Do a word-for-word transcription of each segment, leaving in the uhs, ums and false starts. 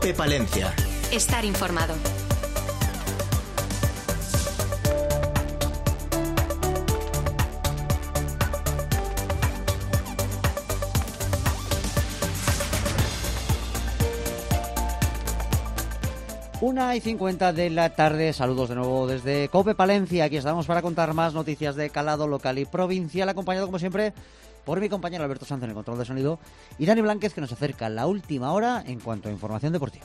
COPE Palencia. Estar informado. Una y cincuenta de la tarde, saludos de nuevo desde COPE Palencia. Aquí estamos para contar más noticias de calado local y provincial, acompañado como siempre por mi compañero Alberto Sanz en el control de sonido y Dani Blánquez, que nos acerca la última hora en cuanto a información deportiva.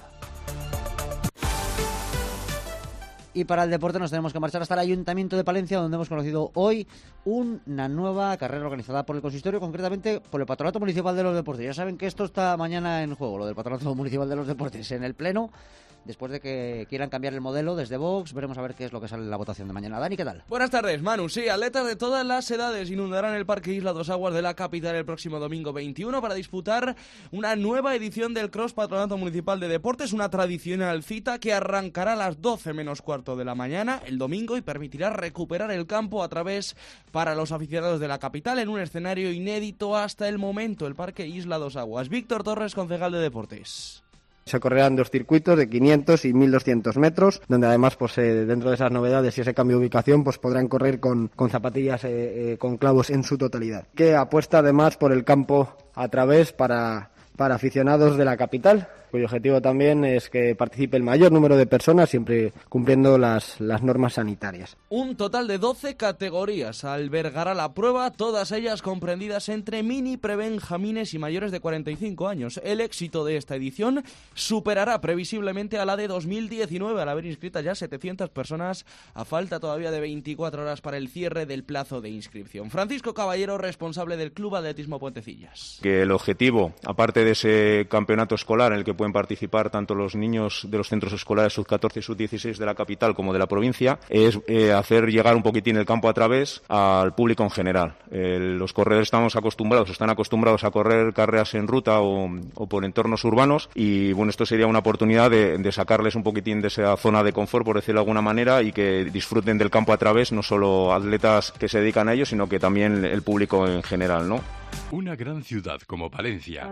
Y para el deporte nos tenemos que marchar hasta el Ayuntamiento de Palencia, donde hemos conocido hoy una nueva carrera organizada por el consistorio, concretamente por el Patronato Municipal de los Deportes. Ya saben que esto está mañana en juego, lo del Patronato Municipal de los Deportes, en el Pleno. Después de que quieran cambiar el modelo desde Vox, veremos a ver qué es lo que sale en la votación de mañana. Dani, ¿qué tal? Buenas tardes, Manu. Sí, atletas de todas las edades inundarán el Parque Isla Dos Aguas de la capital el próximo domingo veintiuno para disputar una nueva edición del Cross Patronato Municipal de Deportes, una tradicional cita que arrancará a las doce menos cuarto de la mañana el domingo y permitirá recuperar el campo a través para los aficionados de la capital en un escenario inédito hasta el momento, el Parque Isla Dos Aguas. Víctor Torres, concejal de Deportes. Se correrán dos circuitos de quinientos y mil doscientos metros, donde además, pues eh, dentro de esas novedades y ese cambio de ubicación, pues podrán correr con, con zapatillas eh, eh, con clavos en su totalidad. Que apuesta además por el campo a través para, para aficionados de la capital, cuyo objetivo también es que participe el mayor número de personas, siempre cumpliendo las, las normas sanitarias. Un total de doce categorías albergará la prueba, todas ellas comprendidas entre mini, prebenjamines y mayores de cuarenta y cinco años. El éxito de esta edición superará previsiblemente a la de dos mil diecinueve, al haber inscritas ya setecientas personas, a falta todavía de veinticuatro horas para el cierre del plazo de inscripción. Francisco Caballero, responsable del Club Atletismo Puentecillas. Que el objetivo, aparte de ese campeonato escolar en el que pueden participar tanto los niños de los centros escolares sub catorce y sub dieciséis de la capital como de la provincia, es eh, hacer llegar un poquitín el campo a través al público en general. Eh, los corredores estamos acostumbrados, están acostumbrados a correr carreras en ruta o, o por entornos urbanos y bueno, esto sería una oportunidad de, de sacarles un poquitín de esa zona de confort, por decirlo de alguna manera, y que disfruten del campo a través, no solo atletas que se dedican a ello, sino que también el público en general, ¿no? Una gran ciudad como Palencia,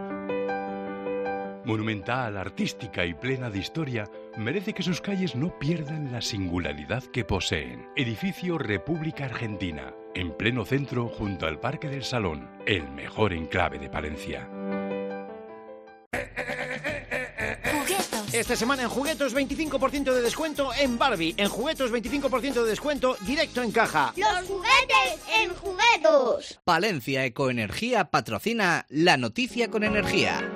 monumental, artística y plena de historia, merece que sus calles no pierdan la singularidad que poseen. Edificio República Argentina, en pleno centro junto al Parque del Salón, el mejor enclave de Palencia. Esta semana en Juguetos veinticinco por ciento de descuento en Barbie. En Juguetos veinticinco por ciento de descuento directo en caja. ¡Los juguetes en Juguetos! Palencia Ecoenergía patrocina La Noticia con Energía.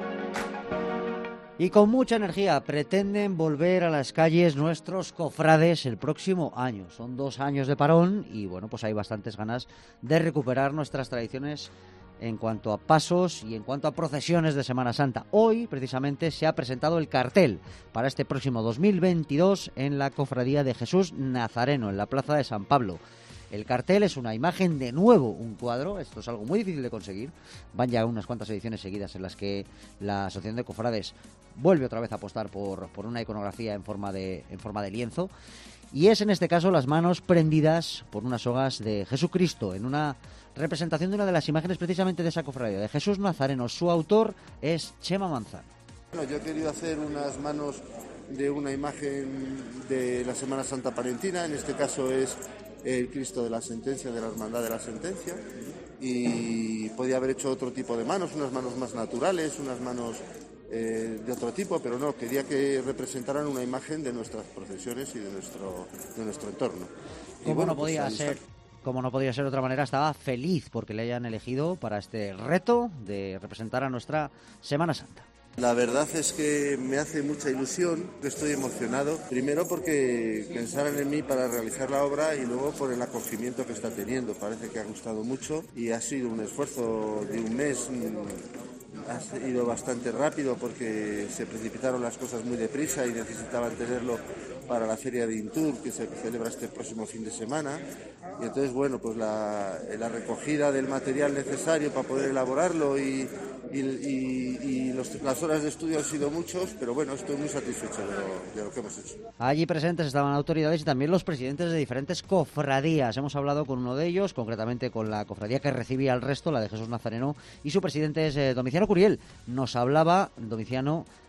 Y con mucha energía pretenden volver a las calles nuestros cofrades el próximo año. Son dos años de parón y bueno, pues hay bastantes ganas de recuperar nuestras tradiciones en cuanto a pasos y en cuanto a procesiones de Semana Santa. Hoy, precisamente, se ha presentado el cartel para este próximo dos mil veintidós en la Cofradía de Jesús Nazareno, en la Plaza de San Pablo. El cartel es una imagen de nuevo, un cuadro. Esto es algo muy difícil de conseguir. Van ya unas cuantas ediciones seguidas en las que la Asociación de Cofrades vuelve otra vez a apostar por, por una iconografía en forma de, en forma de lienzo. Y es en este caso las manos prendidas por unas sogas de Jesucristo, en una representación de una de las imágenes precisamente de esa cofradía, de Jesús Nazareno. Su autor es Chema Manzano. Bueno, yo he querido hacer unas manos de una imagen de la Semana Santa palentina, en este caso es el Cristo de la Sentencia, de la Hermandad de la Sentencia, y podía haber hecho otro tipo de manos, unas manos más naturales, unas manos eh, de otro tipo, pero no, quería que representaran una imagen de nuestras procesiones y de nuestro, de nuestro entorno. ¿Cómo bueno, no podía pues ser? Como no podía ser de otra manera, estaba feliz porque le hayan elegido para este reto de representar a nuestra Semana Santa. La verdad es que me hace mucha ilusión, estoy emocionado, primero porque pensaran en mí para realizar la obra y luego por el acogimiento que está teniendo. Parece que ha gustado mucho y ha sido un esfuerzo de un mes, ha ido bastante rápido porque se precipitaron las cosas muy deprisa y necesitaban tenerlo para la Feria de Intur, que se celebra este próximo fin de semana. Y entonces, bueno, pues la, la recogida del material necesario para poder elaborarlo y, y, y, y los, las horas de estudio han sido muchos, pero bueno, estoy muy satisfecho de lo, de lo que hemos hecho. Allí presentes estaban autoridades y también los presidentes de diferentes cofradías. Hemos hablado con uno de ellos, concretamente con la cofradía que recibía al resto, la de Jesús Nazareno, y su presidente es eh, Domiciano Curiel. Nos hablaba, Domiciano,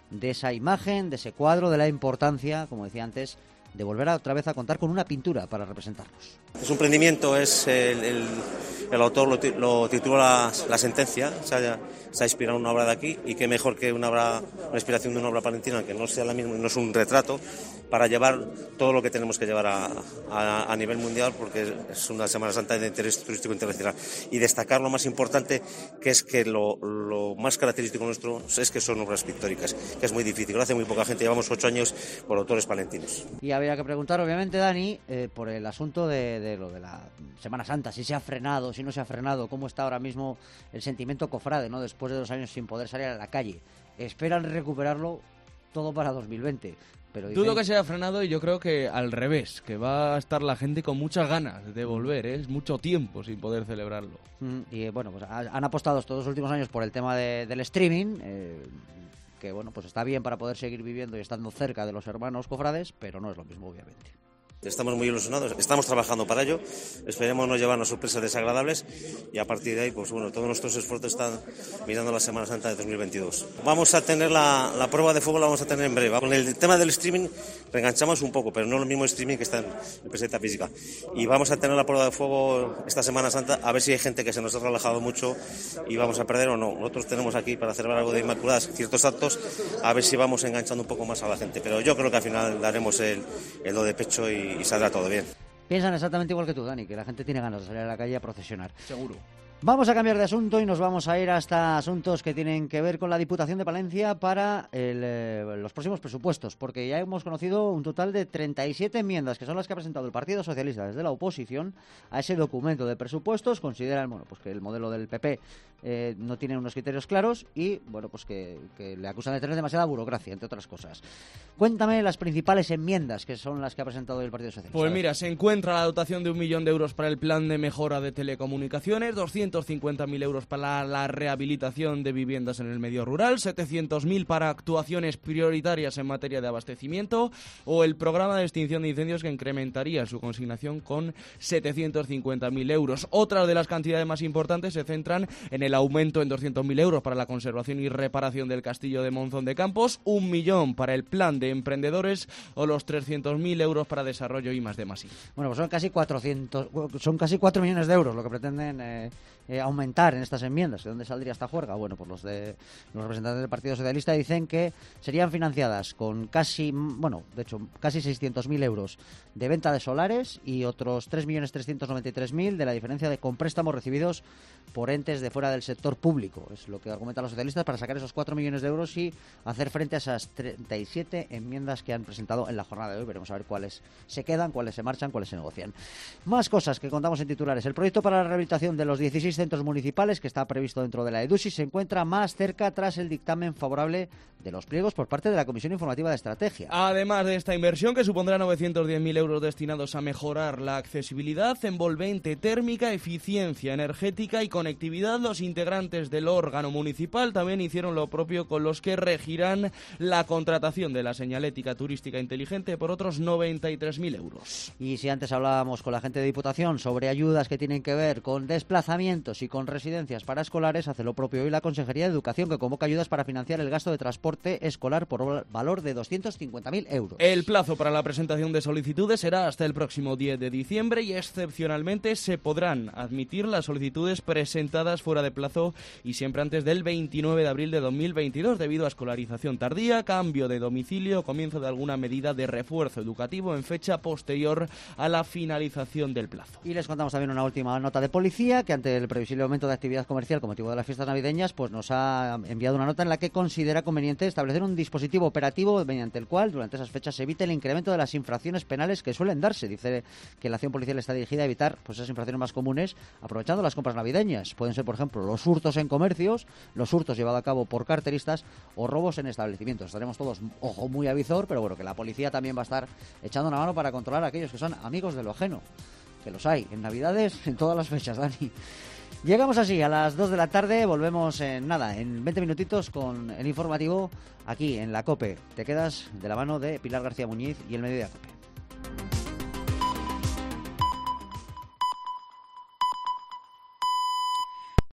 de esa imagen, de ese cuadro, de la importancia, como decía antes, de volver a, otra vez a contar con una pintura para representarnos. Es un emprendimiento, es el, el, el autor lo, lo titula la, la sentencia, se ha, se ha inspirado en una obra de aquí, y qué mejor que una obra, una inspiración de una obra palentina que no sea la misma, no es un retrato, para llevar todo lo que tenemos que llevar a, a, a nivel mundial, porque es una Semana Santa de interés turístico internacional. Y destacar lo más importante, que es que lo, lo más característico nuestro es que son obras pictóricas, que es muy difícil, lo hace muy poca gente, llevamos ocho años por autores palentinos. Y había que preguntar, obviamente, Dani, eh, por el asunto de, de lo de la Semana Santa, si se ha frenado, si no se ha frenado, cómo está ahora mismo el sentimiento cofrade, ¿no? Después de dos años sin poder salir a la calle. Esperan recuperarlo todo para dos mil veinte. Pero dicen... Dudo que se haya frenado, y yo creo que al revés, que va a estar la gente con muchas ganas de volver, ¿eh? Es mucho tiempo sin poder celebrarlo. Mm, y bueno, pues han apostado estos dos últimos años por el tema de, del streaming, eh, que bueno, pues está bien para poder seguir viviendo y estando cerca de los hermanos cofrades, pero no es lo mismo, obviamente. Estamos muy ilusionados, estamos trabajando para ello, esperemos no llevarnos sorpresas desagradables, y a partir de ahí, pues bueno, todos nuestros esfuerzos están mirando la Semana Santa de dos mil veintidós. Vamos a tener la, la prueba de fuego, la vamos a tener en breve. Con el tema del streaming reenganchamos un poco, pero no lo mismo streaming que está en, en peseta física. Y vamos a tener la prueba de fuego esta Semana Santa, a ver si hay gente que se nos ha relajado mucho y vamos a perder o no. Nosotros tenemos aquí para celebrar algo de Inmaculadas ciertos actos, a ver si vamos enganchando un poco más a la gente. Pero yo creo que al final daremos el, el do de pecho y y saldrá todo bien. Piensan exactamente igual que tú, Dani, que la gente tiene ganas de salir a la calle a procesionar. Seguro. Vamos a cambiar de asunto y nos vamos a ir hasta asuntos que tienen que ver con la Diputación de Palencia para el, eh, los próximos presupuestos, porque ya hemos conocido un total de treinta y siete enmiendas, que son las que ha presentado el Partido Socialista desde la oposición a ese documento de presupuestos. Consideran, bueno, pues que el modelo del P P eh, no tiene unos criterios claros y, bueno, pues que, que le acusan de tener demasiada burocracia, entre otras cosas. Cuéntame las principales enmiendas que son las que ha presentado el Partido Socialista. Pues mira, se encuentra la dotación de un millón de euros para el plan de mejora de telecomunicaciones, doscientos cincuenta mil euros para la rehabilitación de viviendas en el medio rural, setecientos mil para actuaciones prioritarias en materia de abastecimiento, o el programa de extinción de incendios, que incrementaría su consignación con setecientos cincuenta mil euros. Otras de las cantidades más importantes se centran en el aumento en doscientos mil euros para la conservación y reparación del castillo de Monzón de Campos, un millón para el plan de emprendedores o los trescientos mil euros para desarrollo I más D más I. Bueno, pues son casi cuatrocientos, son casi cuatro millones de euros lo que pretenden eh, eh, aumentar en estas enmiendas. ¿De dónde saldría esta juerga? Bueno, pues los de los representantes del Partido Socialista dicen que serían financiadas con casi, bueno, de hecho, casi seiscientos mil euros de venta de solares y otros tres millones trescientos noventa y tres mil de la diferencia de compréstamos recibidos por entes de fuera del sector público. Es lo que argumentan los socialistas para sacar esos cuatro millones de euros y hacer frente a esas treinta y siete enmiendas que han presentado en la jornada de hoy. Veremos a ver cuáles se quedan, cuáles se marchan, cuáles se negocian. Más cosas que contamos en titulares. El proyecto para la rehabilitación de los dieciséis centros municipales, que está previsto dentro de la EDUSI, se encuentra más cerca tras el dictamen favorable de los pliegos por parte de la Comisión Informativa de Estrategia. Además de esta inversión, que supondrá novecientos diez mil euros destinados a mejorar la accesibilidad, envolvente térmica, eficiencia energética y conectividad, los integrantes del órgano municipal también hicieron lo propio con los que regirán la contratación de la señalética turística inteligente por otros noventa y tres mil euros. Y si antes hablábamos con la gente de Diputación sobre ayudas que tienen que ver con desplazamientos y con residencias para escolares, hace lo propio hoy la Consejería de Educación, que convoca ayudas para financiar el gasto de transporte escolar por valor de doscientos cincuenta mil euros. El plazo para la presentación de solicitudes será hasta el próximo diez de diciembre y excepcionalmente se podrán admitir las solicitudes presentadas fuera de plazo y siempre antes del veintinueve de abril de dos mil veintidós, debido a escolarización tardía, cambio de domicilio o comienzo de alguna medida de refuerzo educativo en fecha posterior a la finalización del plazo. Y les contamos también una última nota de policía, que ante el previsible aumento de actividad comercial con motivo de las fiestas navideñas, pues nos ha enviado una nota en la que considera conveniente establecer un dispositivo operativo mediante el cual durante esas fechas se evite el incremento de las infracciones penales que suelen darse. Dice que la acción policial está dirigida a evitar pues esas infracciones más comunes aprovechando las compras navideñas. Pueden ser, por ejemplo, los hurtos en comercios, los hurtos llevados a cabo por carteristas o robos en establecimientos. Estaremos todos, ojo, muy a visor, pero bueno, que la policía también va a estar echando una mano para controlar a aquellos que son amigos de lo ajeno, que los hay en Navidades, en todas las fechas, Dani. Llegamos así a las dos de la tarde, volvemos en nada, en veinte minutitos con el informativo aquí en la COPE. Te quedas de la mano de Pilar García Muñiz y el Mediodía COPE.